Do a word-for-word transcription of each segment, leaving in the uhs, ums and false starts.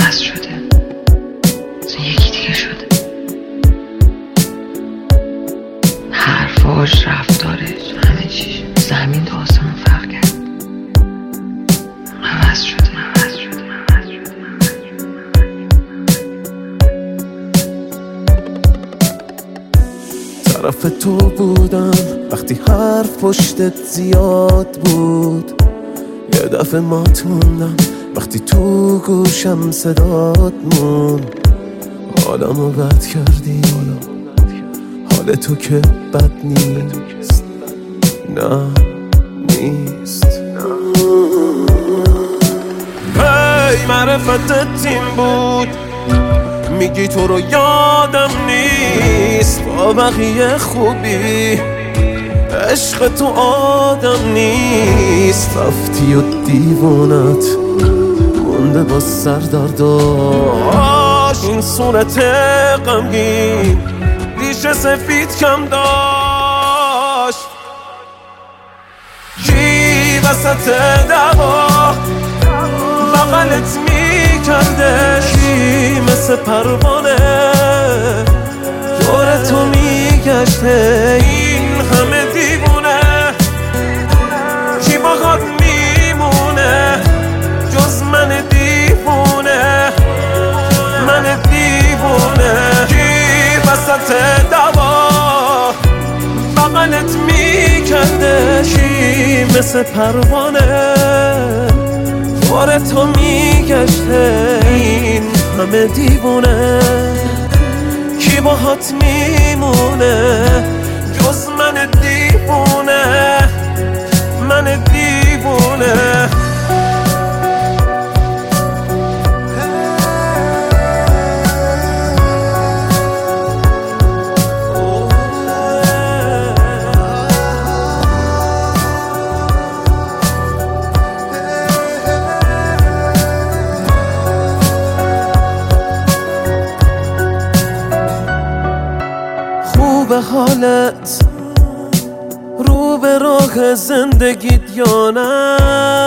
عوض شده، مثلا یکی دیگه شده. حرفاش، رفتارش، همه چیش زمین تا آسمون فرق کرد. عوض شده عوض شده عوض شده طرف تو بودم وقتی حرف پشتت زیاد بود، یه دفعه مات موندم وقتی تو گوشم صدات مون. حالمو بد کردی، حال تو که بد نیست، نه نیست. هی معرفتت تیم بود، میگی تو رو یادم نیست. با بقیه خوبی، عشق تو آدم نیست. رفتی و دیوانت مونده با سردرداش. این صورت غمگین ریشه سفید کم داشت. کی وسط دعوا بغلت میکرده؟ کی مثل پروانه دور تو میگشته؟ این همه دیوونه کی باهات میمونه جز من دیوونه؟ من دیوونه. کی وسط دعوا بغلت میکرده؟ کی مثل پروانه دور تو میگشته؟ این همه دیوونه کی باهات میمونه جز من دیوونه؟ من دیوونه. به حالت رو به راه زندگیت یا نه؟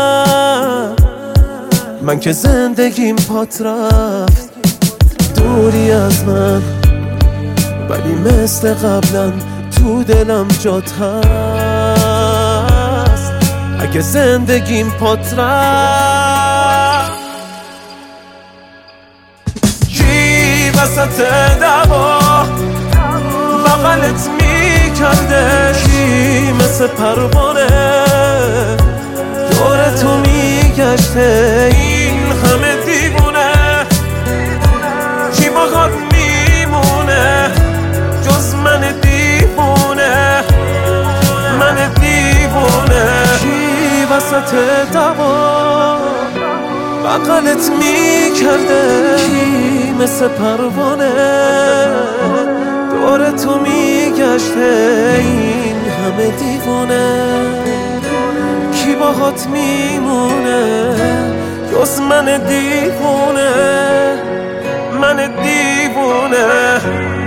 من که زندگیم پات رفت دوری از من، ولی مثل قبلا تو دلم جات هست. اگه زندگیم پات رفت، کی وسط دعوا بغلت میکرده؟ کی مثل پروانه دور تو میگشته؟ این همه دیوونه کی باهات میمونه جز من دیوونه؟ من دیوونه. کی وسط دعوا بغلت میکرده؟ کی مثل پروانه دور تو میگشته؟ این همه دیوونه کی باهات میمونه جز من دیوونه؟ من دیوونه.